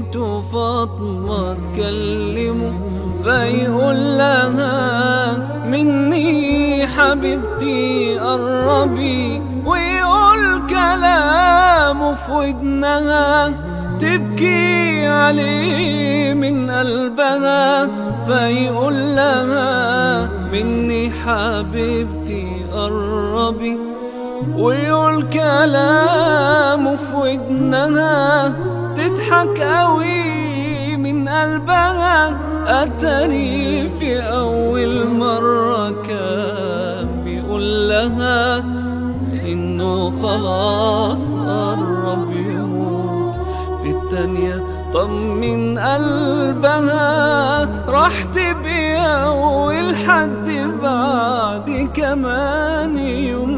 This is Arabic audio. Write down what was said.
بنته فاطمة تكلمه فيقول لها مني حبيبتي قربي، ويقول كلامه في ودنها تبكي عليه من قلبها، فيقول لها مني حبيبتي قربي، ويقول كلامه في ودنها تضحك قوي من قلبها. أتاري في أول مرة كان بيقول لها إنه خلاص قرب يموت، في التانية طمن قلبها راح تبقى ولحد بعد كمان يوم